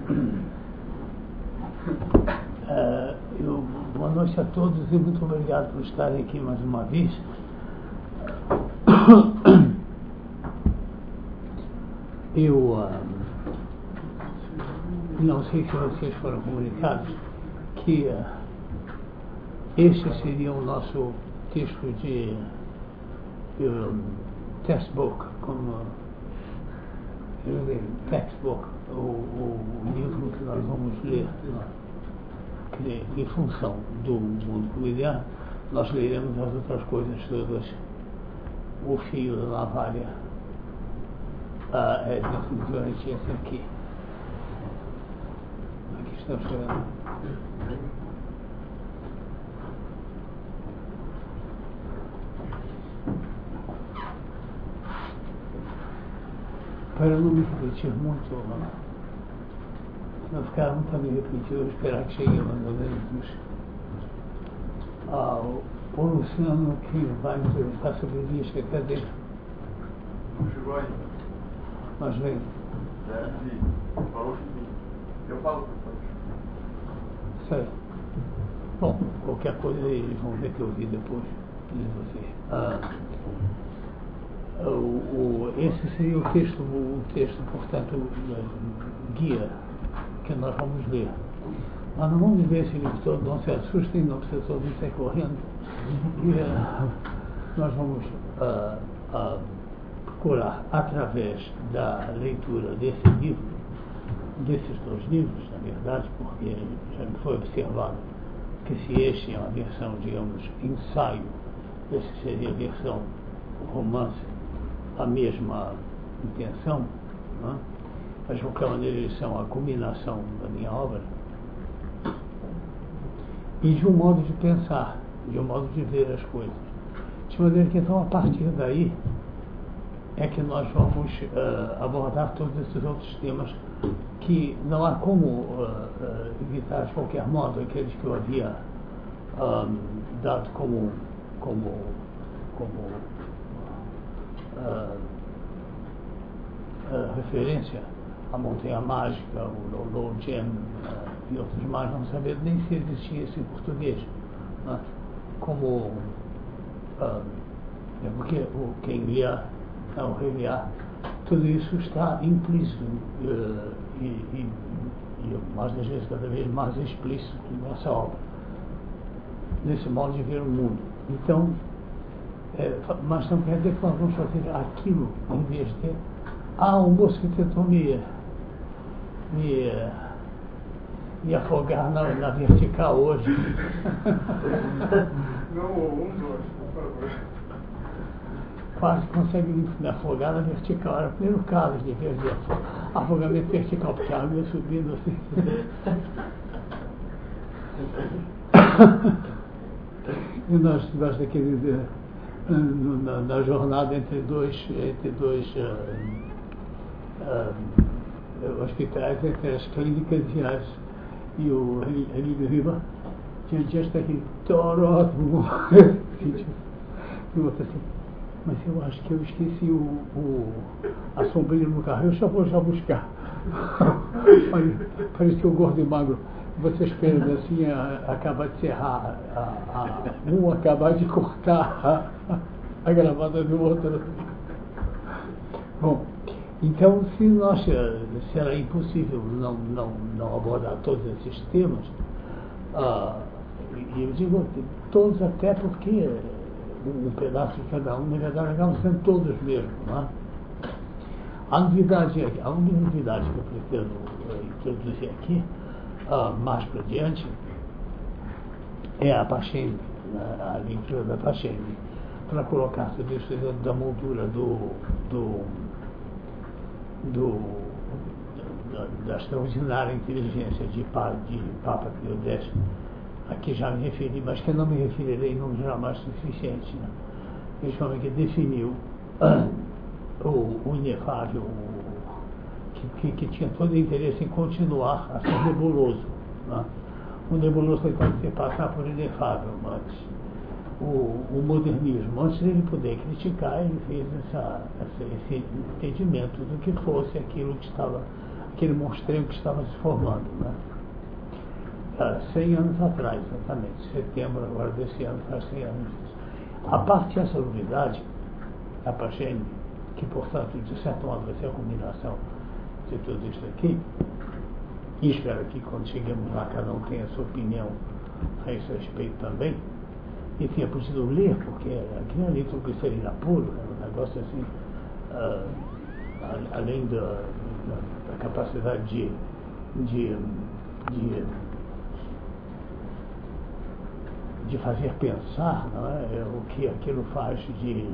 Boa noite a todos e muito obrigado por estarem aqui mais uma vez. Eu não sei se vocês foram comunicados que este seria o nosso texto de textbook, como textbook, o livro que nós vamos ler, que em função do mundo familiar, nós leremos as outras coisas todas, o fio da navalha, é definitivamente esse aqui. Aqui está chegando. Para não me repetir muito, não ficar muito a me repetir, eu esperar que chegue mais ou menos o Luciano, que vai me perguntar sobre isso, cadê? Não chegou ainda. Mas vem. Falou que eu falo. Certo. Bom, qualquer coisa eles vão ver que eu vi depois de você. Esse seria o texto, portanto, guia que nós vamos ler. Nós não vamos ver esse livro todo, não se assustem, não precisa todo mundo sair correndo. E nós vamos procurar, através da leitura desse livro, desses dois livros, na verdade, porque já me foi observado que se este é uma versão, digamos, ensaio, esse seria a versão romance, a mesma intenção, né? Mas de qualquer maneira eles são a culminação da minha obra e de um modo de pensar, de um modo de ver as coisas. De maneira que então a partir daí é que nós vamos abordar todos esses outros temas que não há como evitar de qualquer modo aqueles que eu havia dado como referência, a Montanha Mágica, o Low Jam e outros mais, não sabendo nem se existia isso em português, né? Como porque quem lia, o relia, tudo isso está implícito e mais das vezes cada vez mais explícito nessa obra, nesse modo de ver o mundo. Então, mas não quer dizer que nós vamos fazer aquilo em vez de um moço que tentou me afogar na vertical hoje. Não, dois, por favor. Quase consegue me afogar na vertical. Era o primeiro caso de ver afogamento vertical, porque a água ia subindo assim. E nós daquele na jornada entre dois hospitais, entre as clínicas e o Emílio Riba, diante daquele toródromo. E o outro assim, mas eu acho que eu esqueci a sombrinha no carro, eu só vou já buscar. Parece que o gordo e magro, você esperando assim, acabar de serrar, acabar de cortar a gravata do outro. Bom, então, se era impossível não abordar todos esses temas, e eu digo todos até porque um pedaço de cada um, na verdade, acabam sendo todos mesmo, não é? A única novidade que eu pretendo introduzir aqui, mais para diante, é a Pachene, a leitura da Pachene, para colocar tudo isso dentro da moldura da extraordinária inteligência de Papa Pio X, a que já me referi, mas que não me referirei em número jamais suficiente, né? Esse homem que definiu o inefável, que tinha todo o interesse em continuar a ser nebuloso, né? O nebuloso foi para se passar por inefável, mas o modernismo, antes de ele poder criticar, ele fez esse entendimento do que fosse aquilo que estava aquele monstrengo que estava se formando, né? 100 anos atrás, exatamente, setembro agora desse ano faz 100 anos disso. A parte dessa unidade, a Pachene, que portanto de certo modo vai ser a combinação de tudo isso aqui, e espero que quando cheguemos lá cada um tenha a sua opinião a esse respeito também. Enfim, é preciso ler, porque aqui ali tudo que seria puro, é um negócio assim, além da capacidade de fazer pensar, não é? O que aquilo faz de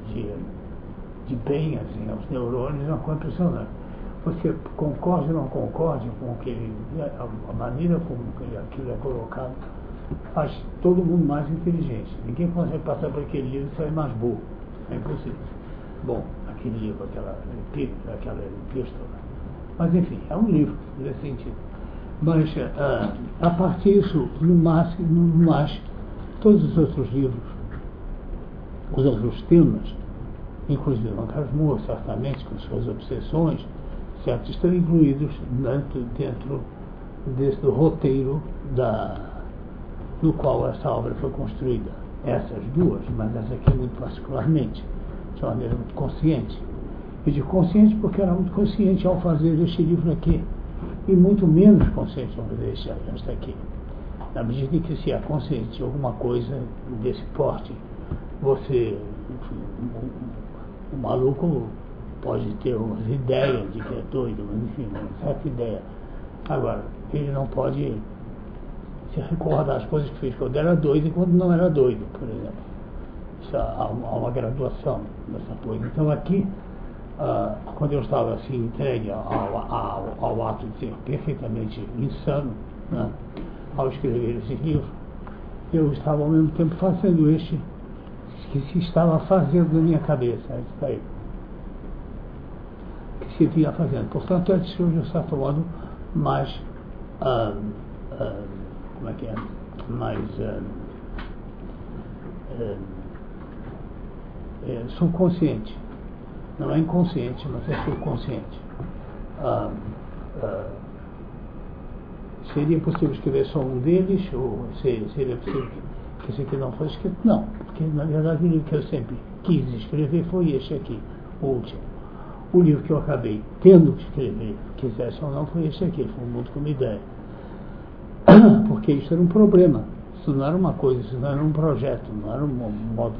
bem assim, aos neurônios é uma coisa impressionante. Você concorde ou não concorde com a maneira como aquilo é colocado, faz todo mundo mais inteligente. Ninguém consegue passar por aquele livro e sair mais burro. É impossível. Bom, aquele livro, aquela epístola. Mas enfim, é um livro nesse sentido. Mas a partir disso, no mais, todos os outros livros, os outros temas, inclusive o Carlos certamente com suas obsessões, certo, estão incluídos dentro desse roteiro no qual essa obra foi construída. Essas duas, mas essa aqui muito particularmente, de uma maneira muito consciente. Eu digo consciente porque era muito consciente ao fazer este livro aqui, e muito menos consciente ao fazer este aqui. Na medida em que se é consciente de alguma coisa desse porte, você, o maluco pode ter umas ideias de que é doido, mas enfim, uma certa ideia. Agora, ele não pode se recordar das coisas que fez quando era doido e quando não era doido, por exemplo. Isso, há uma graduação nessa coisa. Então aqui, quando eu estava assim entregue ao ato de ser perfeitamente insano, né, ao escrever esse livro, eu estava ao mesmo tempo fazendo que se estava fazendo na minha cabeça, isso aí, que se vinha fazendo. Portanto, ele se de certo modo mais como é que é? Mais subconsciente. Não é inconsciente, mas é subconsciente. Seria possível escrever só um deles, ou seria possível que esse aqui não fosse escrito? Não, porque na verdade o livro que eu sempre quis escrever foi este aqui, o último. O livro que eu acabei tendo que escrever, quisesse ou não, foi este aqui, foi um mundo como ideia. Porque isso era um problema, isso não era uma coisa, isso não era um projeto, não era um modo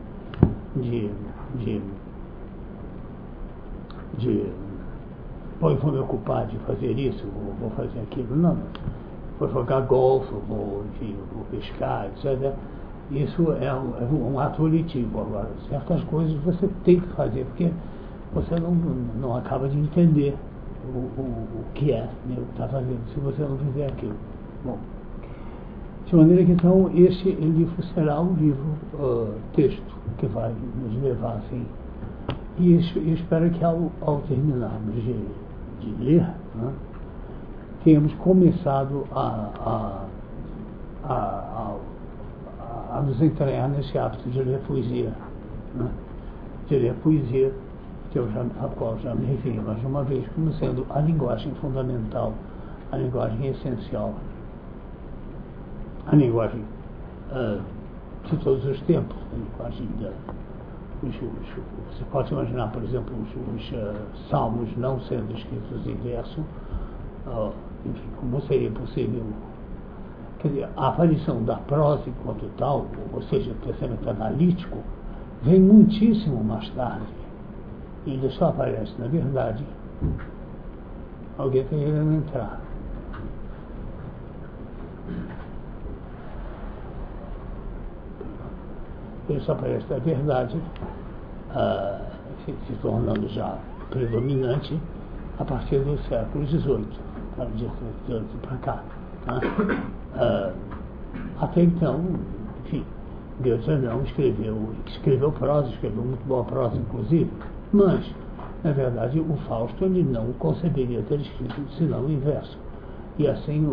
eu vou me ocupar de fazer isso, vou fazer aquilo, não. Vou jogar golfe, vou pescar, etc. Isso é um ato volitivo. Agora, certas coisas você tem que fazer, porque você não acaba de entender o que é, né, o que está fazendo, se você não fizer aquilo. Bom, de maneira que então esse livro será um livro texto que vai nos levar assim. E eu espero que ao terminarmos de ler, né, tenhamos começado a nos entranhar nesse hábito de ler poesia, né, de ler poesia, a qual já me referi mais uma vez como sendo a linguagem fundamental, a linguagem essencial, a linguagem de todos os tempos, a linguagem você pode imaginar, por exemplo, os salmos não sendo escritos em verso, enfim, como seria possível? Quer dizer, a aparição da prosa enquanto tal, ou seja, o pensamento analítico, vem muitíssimo mais tarde. E ele só aparece, na verdade, alguém está querendo entrar. Ele só aparece, na verdade, se tornando já predominante a partir do século XVIII, para cá. Tá? Até então, enfim, Goethe não escreveu prosa, escreveu muito boa prosa, inclusive, mas, na verdade, o Fausto ele não conceberia ter escrito senão em verso. E assim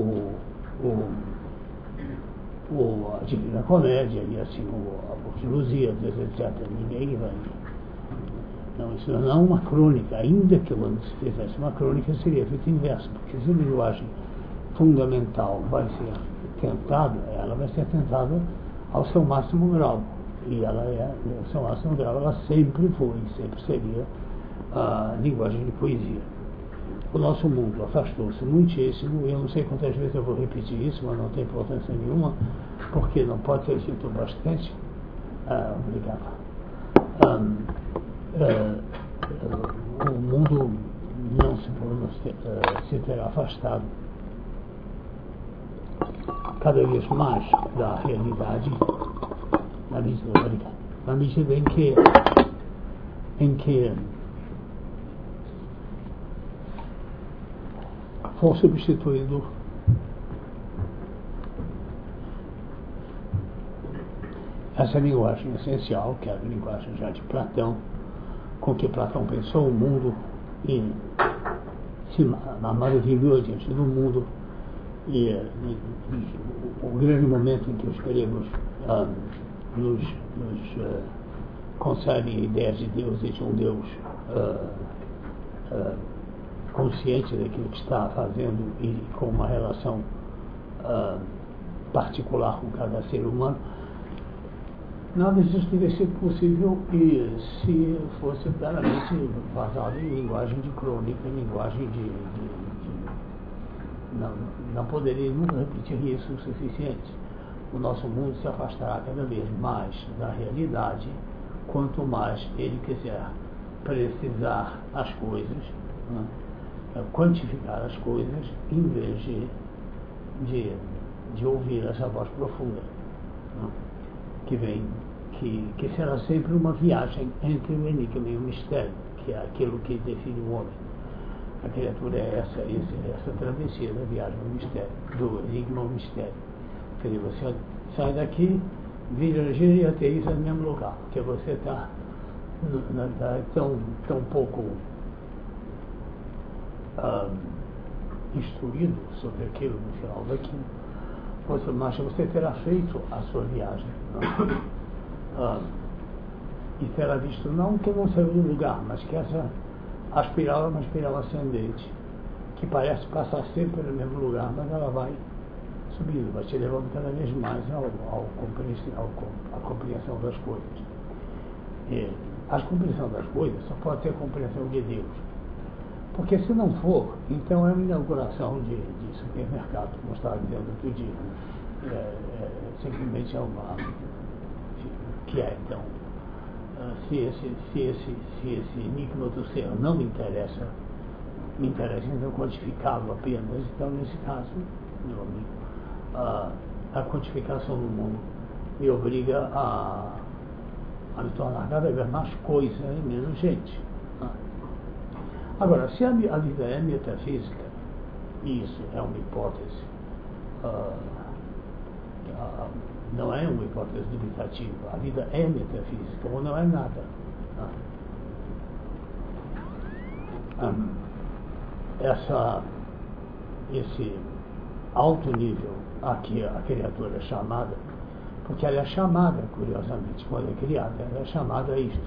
a Divina Comédia, e assim os Lusíadas, etc. Ninguém vai Não, isso não é uma crônica, ainda que quando se fizesse uma crônica seria feito inverso, porque se a linguagem fundamental vai ser tentada, ela vai ser tentada ao seu máximo grau. E ela o seu máximo grau, ela sempre foi, sempre seria a linguagem de poesia. O nosso mundo afastou-se muitíssimo, e eu não sei quantas vezes eu vou repetir isso, mas não tem importância nenhuma, porque não pode ser dito bastante. Obrigado. O mundo não se terá afastado cada vez mais da realidade na medida em que for substituído essa linguagem essencial, que é a linguagem já de Platão, com que Platão pensou o mundo e se maravilhou diante do mundo, e o grande momento em que os gregos nos concebem a ideia de Deus e de um Deus consciente daquilo que está fazendo e com uma relação particular com cada ser humano. Nada disso teria sido possível e se fosse claramente basado em linguagem de crônica, em linguagem não poderia nunca repetir isso o suficiente. O nosso mundo se afastará cada vez mais da realidade, quanto mais ele quiser precisar as coisas, né? Quantificar as coisas, em vez de ouvir essa voz profunda, né? Que será sempre uma viagem entre o enigma e o mistério, que é aquilo que define o homem. A criatura é essa travessia da viagem ao mistério, do enigma ao mistério. Quer dizer, você sai daqui, vira, gira e aterriza no mesmo lugar, porque você está tão pouco instruído sobre aquilo no final daquilo. Mas você terá feito a sua viagem, e terá visto não que não saiu do lugar, mas que essa espiral é uma espiral ascendente, que parece passar sempre no mesmo lugar, mas ela vai subindo, vai te levando cada vez mais à compreensão das coisas. E a compreensão das coisas só pode ser a compreensão de Deus. Porque se não for, então é uma inauguração de supermercado, como eu estava dizendo outro dia. Simplesmente é uma... que é, então, se esse enigma do ser não me interessa então quantificá-lo apenas, então nesse caso, meu amigo, a quantificação do mundo me obriga a me tornar cada vez mais coisa e menos gente. Agora, se a vida é metafísica, e isso é uma hipótese, não é uma hipótese limitativa, a vida é metafísica ou não é nada. Esse alto nível a que a criatura é chamada, porque ela é chamada, curiosamente, quando é criada, ela é chamada a isto,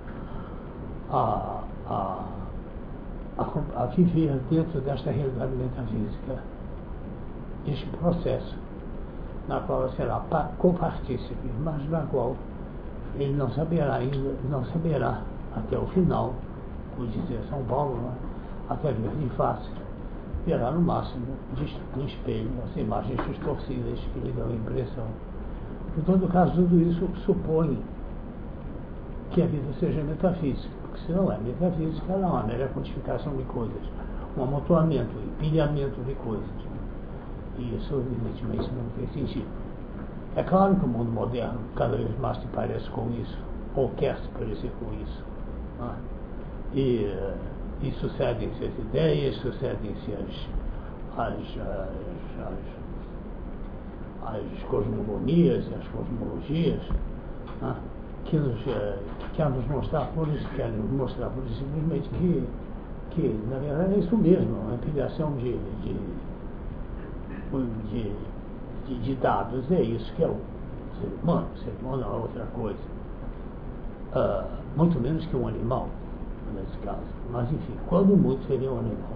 a viver dentro desta realidade metafísica, este processo, na qual ela será copartícipe, mas na qual ele não saberá até o final, como dizia São Paulo, né? Até ver em face, verá no máximo no espelho as imagens distorcidas que lhe dão a impressão. Em todo caso, tudo isso supõe que a vida seja metafísica, porque se não é metafísica, ela é uma mera quantificação de coisas, um amontoamento, empilhamento de coisas. E isso, evidentemente, não tem sentido. É claro que o mundo moderno cada vez mais se parece com isso, ou quer se parecer com isso. Né? E sucedem-se as ideias, sucedem-se as cosmogonias e as cosmologias, né? que querem nos mostrar simplesmente que, na verdade, é isso mesmo, uma empilhação de dados, é isso que é o ser humano não é outra coisa, muito menos que um animal. nesse caso. Mas, enfim, quando muito seria um animal.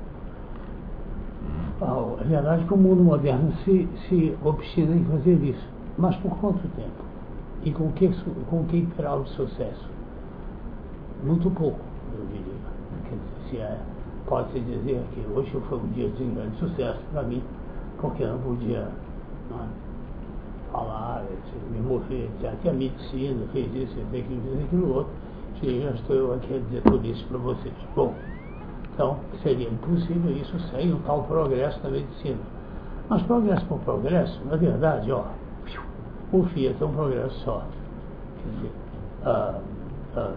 É verdade que o mundo moderno se obstina em fazer isso. Mas por quanto tempo? E com que grau de sucesso? Muito pouco, eu diria. Quer dizer, pode-se dizer que hoje foi um dia de grande sucesso para mim, porque eu não podia falar, me mover, até a medicina fez isso, fez aquilo outro, e já estou eu aqui a dizer tudo isso para vocês. Bom, então seria impossível isso sem o tal progresso da medicina. Mas progresso por progresso, na verdade, o Fiat é um progresso só. Quer dizer,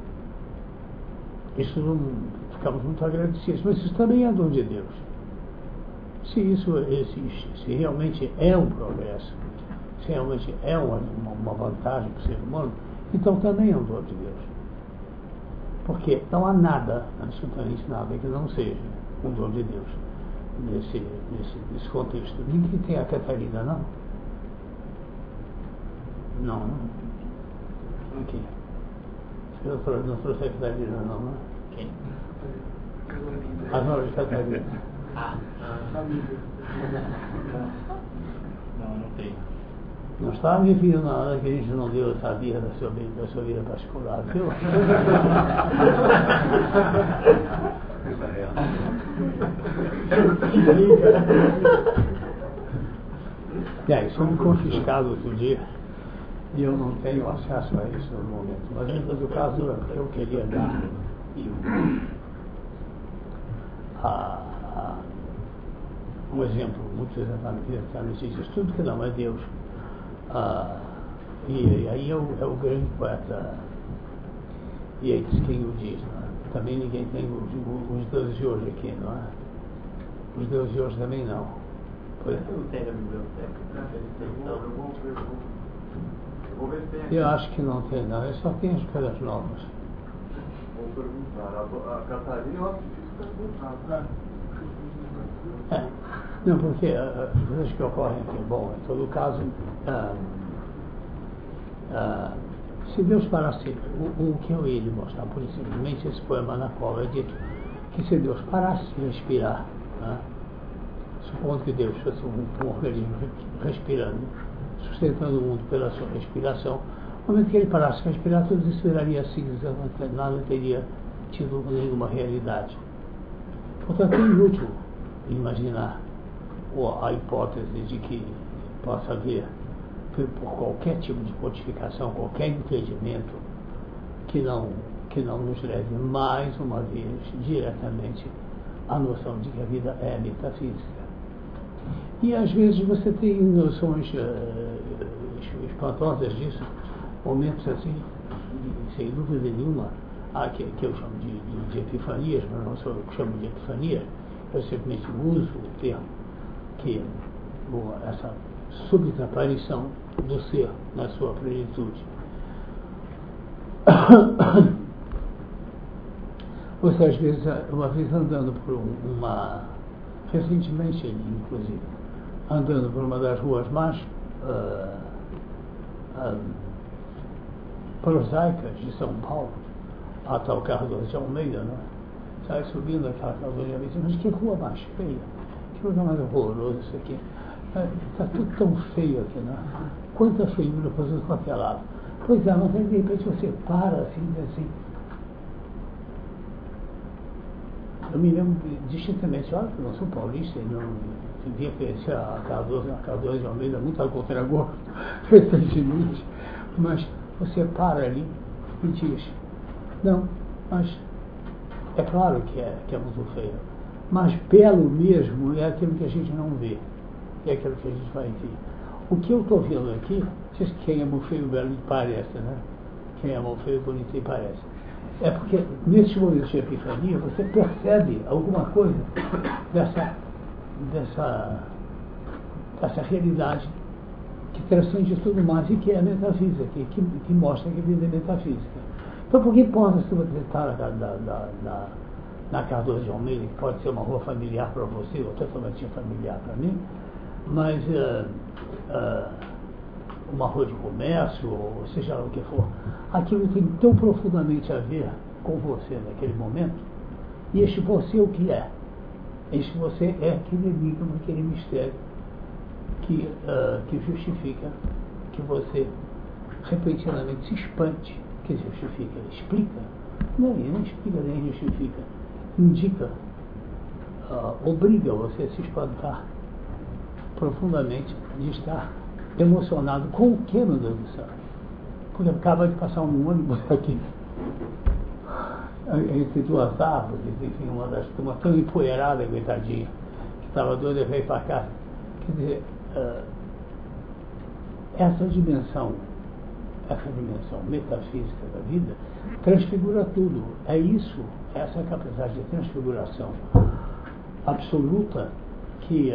isso não ficamos muito agradecidos, mas isso também é dom de Deus. Se isso existe, se realmente é um progresso, se realmente é uma vantagem para o ser humano, então também é um dom de Deus. Porque não há nada, absolutamente nada, que não seja um dom de Deus nesse contexto. Ninguém tem a Catarina, não? Não. Aqui. Eu não trouxe a Catarina, não, né? Quem? A Nora de Catarina. Não tem. Não estava me vindo na hora que a gente não deu essa birra da sua vida particular, viu? Isso foi confiscado outro dia e eu não tenho acesso a isso no momento. Mas em todo caso eu queria dar um exemplo muito exatamente disso. Tudo que não é Deus. E aí é o grande poeta Yeats quem o diz, não é? Também ninguém tem os deuses de hoje aqui, não é? Os deuses de hoje também não. Não tem na biblioteca. Eu vou ver se tem aqui. Eu acho que não tem, não. Eu só tenho as coisas novas. Vou perguntar. A Catarina, eu acho difícil perguntar. Não, porque as coisas que ocorrem aqui, bom, em todo caso, se Deus parasse, o que eu ia lhe mostrar, por simplesmente esse poema na qual é dito que se Deus parasse de respirar, supondo que Deus fosse um organismo respirando, sustentando o mundo pela sua respiração, no momento que ele parasse de respirar, tudo isso viraria cinza, nada teria tido nenhuma realidade. Portanto, é inútil imaginar a hipótese de que possa haver, por qualquer tipo de codificação, qualquer entendimento, que não nos leve mais uma vez diretamente à noção de que a vida é metafísica. E às vezes você tem noções espantosas disso, momentos assim, sem dúvida nenhuma, que eu chamo de epifanias, mas não sou eu que chamo de epifania, eu simplesmente uso o termo que essa súbita aparição do ser na sua plenitude. Você às vezes, uma vez andando por recentemente inclusive, andando por uma das ruas mais prosaicas de São Paulo, a tal Cardoso de Almeida, não é? Sai subindo aquela Cardoso de Almeida, mas que rua mais feia, que lugar mais horroroso isso aqui. Está tudo tão feio aqui, não é? Quanta feiura por tudo qualquer lado. Pois é, mas aí de repente você para assim. Eu me lembro distintamente, olha, eu não sou paulista, não devia conhecer a Cardoso de Almeida muito ao contragosto recentemente, mas você para ali e diz, não, mas é claro que é muito feio, mas belo mesmo é aquilo que a gente não vê, é aquilo que a gente vai ver. O que eu estou vendo aqui, quem é bom, feio, belo parece, né? Quem é bom, feio, bonito e parece. É porque, nesses momentos de epifania, você percebe alguma coisa dessa realidade que transcende tudo mais e que é a metafísica, que mostra que a vida é metafísica. Então, por que importa se você está na Cardoso de Almeida, que pode ser uma rua familiar para você, ou totalmente familiar para mim, mas uma rua de comércio, ou seja lá o que for, aquilo tem tão profundamente a ver com você naquele momento, e este você o que é? Este você é aquele enigma, aquele mistério que justifica que você repentinamente se espante, que justifica, explica, não, ele não explica nem justifica, indica, obriga você a se espantar profundamente de estar emocionado com o que, meu Deus do céu? Porque acaba de passar um ônibus aqui entre duas árvores, enfim, uma das turmas tão empoeirada, coitadinha, que estava doida para ir para cá. Quer dizer, essa dimensão metafísica da vida transfigura tudo. É isso, essa capacidade de transfiguração absoluta que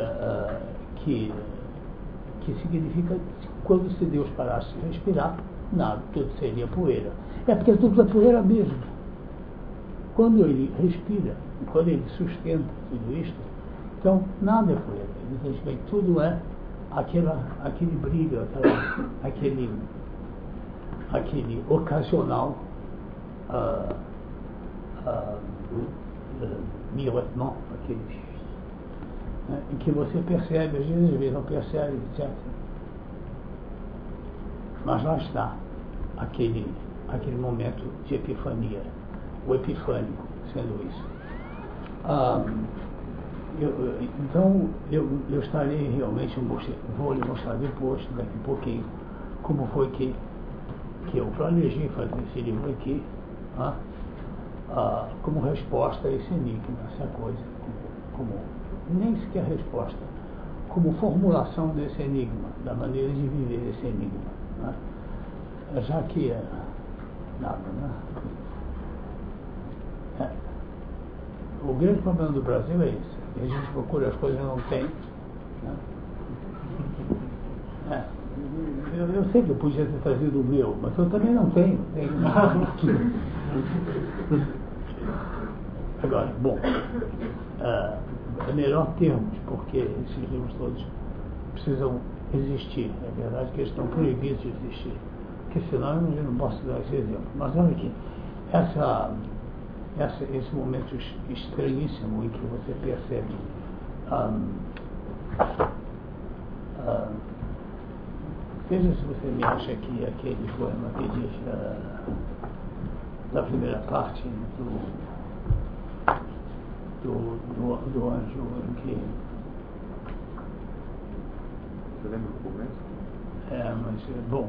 significa que quando se Deus parasse de respirar, nada, tudo seria poeira. É porque tudo é poeira mesmo. Quando ele respira, quando ele sustenta tudo isto, então nada é poeira. Evidentemente, tudo é aquele brilho, aquele ocasional miroitement, em que você percebe, às vezes não percebe, etc. Mas lá está aquele momento de epifania, o epifânico sendo isso. Então eu estarei realmente, vou lhe mostrar depois, daqui a pouquinho, como foi que eu planejei fazer esse livro aqui, como resposta a esse enigma, essa coisa, como nem sequer resposta, como formulação desse enigma, da maneira de viver esse enigma. Já que é nada, o grande problema do Brasil é esse. A gente procura as coisas que não tem. Eu sei que eu podia ter trazido o meu, mas eu também não tenho. Agora, bom, é melhor termos, porque esses livros todos precisam existir. É verdade que eles estão proibidos de existir, porque senão eu não posso dar esse exemplo. Mas olha aqui, esse momento estranhíssimo em que você percebe veja se você me acha que aquele poema que diz da primeira parte do anjo em que... Você lembra do começo? Mas bom,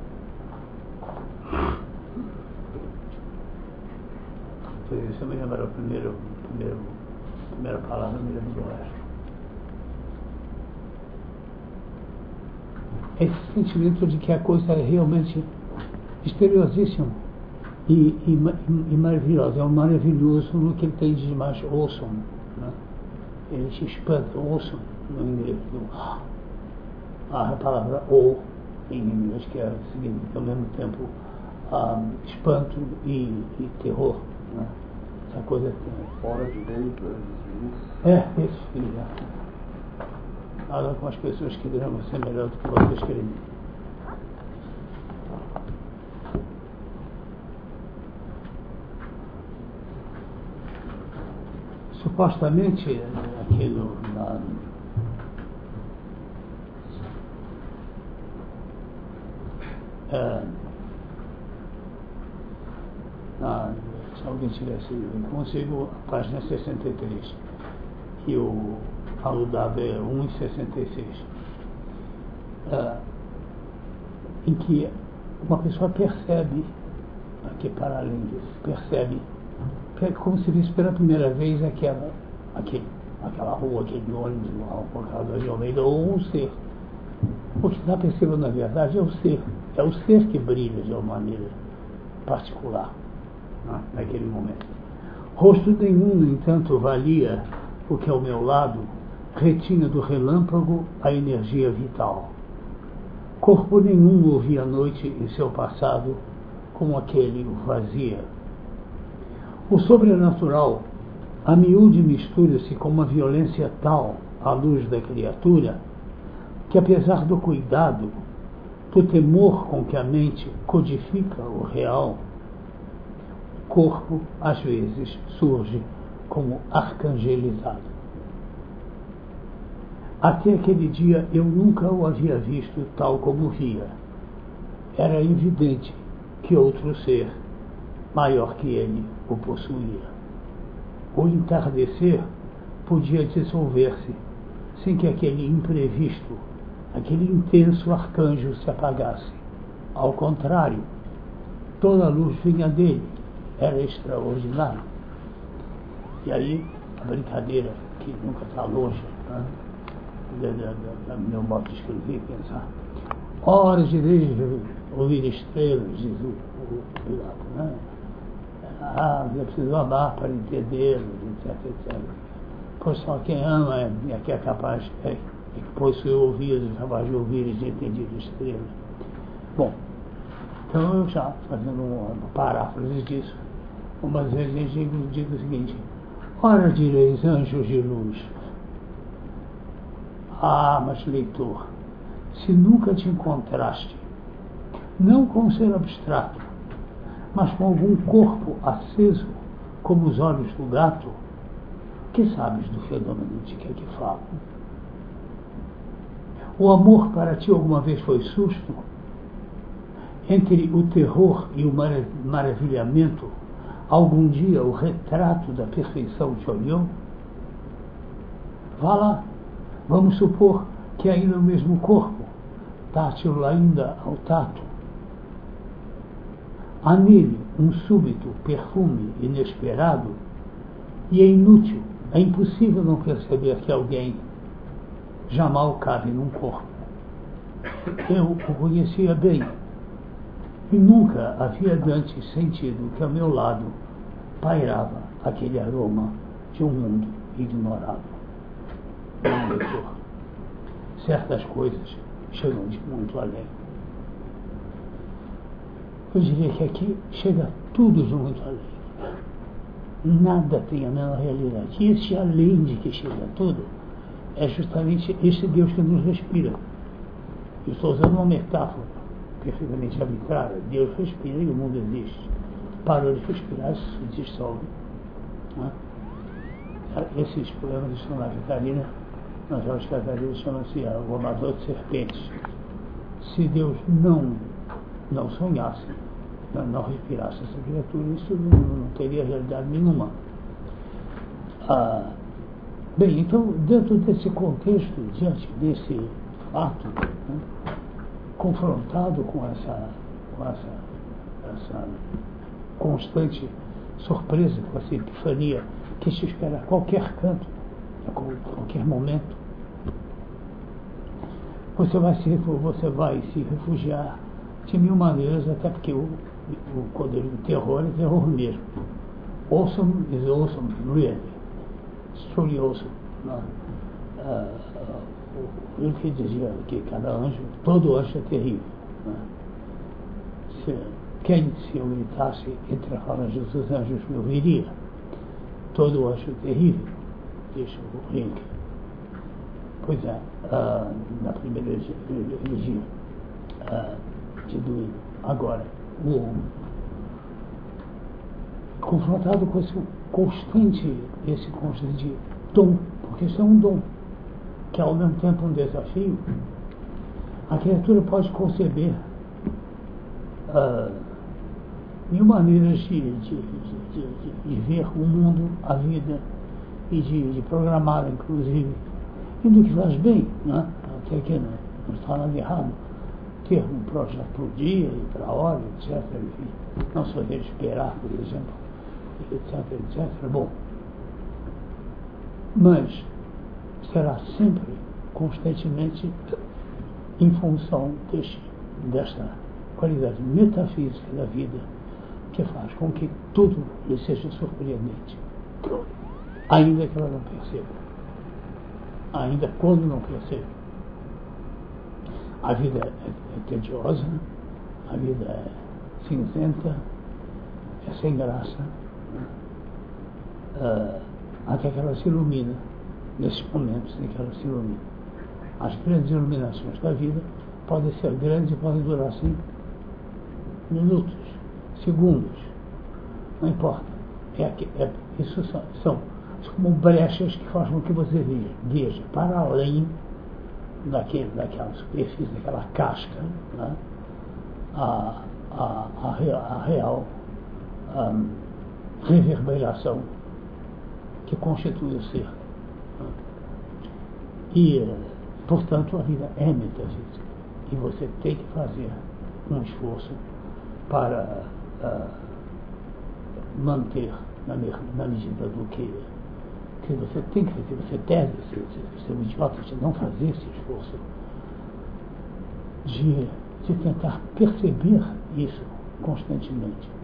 se eu me lembrar a primeira palavra, me lembro do resto. Esse sentimento de que a coisa é realmente misteriosíssima e maravilhosa. É um maravilhoso no que ele tem de mais awesome. Ele te espanta, awesome, no inglês. A palavra o em inglês, que significa ao mesmo tempo espanto e terror. Essa coisa fora de vez, antes isso. Fala com as pessoas que devem ser melhor do que você escrever. Supostamente, aqui se alguém tivesse consigo a página 63, que eu falo dado é 1,66, em que uma pessoa percebe, aqui para além disso, percebe como se visse pela primeira vez aquela rua, aquele ônibus, aquela de Almeida, ou um ser. O que está percebendo, na verdade, é o ser que brilha de uma maneira particular, naquele momento. Rosto nenhum, no entanto, valia o que ao meu lado retinha do relâmpago a energia vital. Corpo nenhum ouvia a noite em seu passado como aquele o vazia. O sobrenatural, a miúde, mistura-se com uma violência tal à luz da criatura que, apesar do cuidado, do temor com que a mente codifica o real, corpo, às vezes, surge como arcangelizado. Até aquele dia eu nunca o havia visto tal como via. Era evidente que outro ser, maior que ele, o possuía. O entardecer podia dissolver-se sem que aquele imprevisto, aquele intenso arcanjo se apagasse. Ao contrário, toda a luz vinha dele, era extraordinário. E aí, a brincadeira, que nunca está longe, né? Da meu modo de escrever e pensar. Horas de vez ouvir estrelas, diz o Pilato, né? Eu preciso amar para entendê-los, etc, etc. Pois só quem ama é que é capaz, que possui ouvidos, é capaz de ouvir e de entender estrelas. Bom, então eu já, fazendo uma paráfrase disso, umas vezes eu digo o seguinte: ora direis, anjos de luz. Ah, mas leitor, se nunca te encontraste, não com um ser abstrato, mas com algum corpo aceso, como os olhos do gato, que sabes do fenômeno de que é que falo? O amor para ti alguma vez foi susto? Entre o terror e o maravilhamento, algum dia o retrato da perfeição te olhou? Vá lá, vamos supor que ainda o mesmo corpo, tátil ainda ao tato. Há nele um súbito perfume inesperado e é inútil, é impossível não perceber que alguém já mal cabe num corpo. Eu o conhecia bem e nunca havia antes sentido que ao meu lado pairava aquele aroma de um mundo ignorado. Não, leitor, certas coisas chegam de muito além. Eu diria que aqui chega tudo de muito além. Nada tem a menor realidade. E esse além de que chega tudo é justamente esse Deus que nos respira. Eu estou usando uma metáfora perfeitamente arbitrária. Deus respira e o mundo existe. Parou de respirar, isso se dissolve. Esses problemas estão na Catarina. Na Jorge Catarina chama-se o amador de serpentes. Se Deus não sonhasse, não respirasse essa criatura, isso não teria realidade nenhuma. Bem, então, dentro desse contexto, diante desse fato, né, confrontado com essa constante surpresa, com essa epifania que se espera a qualquer canto, a qualquer momento, você vai se refugiar de mil maneiras, até porque quando eu digo terror, é terror mesmo. Awesome is awesome, really. It's truly awesome. Ele que dizia que cada anjo, todo anjo é terrível. Quem, se eu gritasse entre as falanges dos anjos, me ouviria? Todo anjo é terrível, disse o Rink. Pois é, na primeira religião de Duíno. Agora, o homem, confrontado com esse constante dom, porque isso é um dom, que é ao mesmo tempo um desafio, a criatura pode conceber mil maneiras de ver o mundo, a vida, e de programá-la, inclusive, e do que faz bem, né? Até que não está nada errado ter um projeto por dia e para a hora, etc. Enfim, não se fazer esperar, por exemplo, etc, etc. Bom, mas será sempre, constantemente, em função desta qualidade metafísica da vida, que faz com que tudo lhe seja surpreendente, ainda que ela não perceba, ainda quando não perceba. A vida é tediosa, a vida é cinzenta, é sem graça, até que ela se ilumina, nesses momentos em que ela se ilumina. As grandes iluminações da vida podem ser grandes e podem durar assim minutos, segundos, Não importa. Isso são como brechas que fazem com que você veja para além daquela superfície, daquela casca, né, a real reverberação que constitui o ser. Né? E, portanto, a vida é metafísica. E você tem que fazer um esforço para manter, na medida do que você tem que fazer, você deve ser um idiota de não fazer esse esforço de tentar perceber isso constantemente.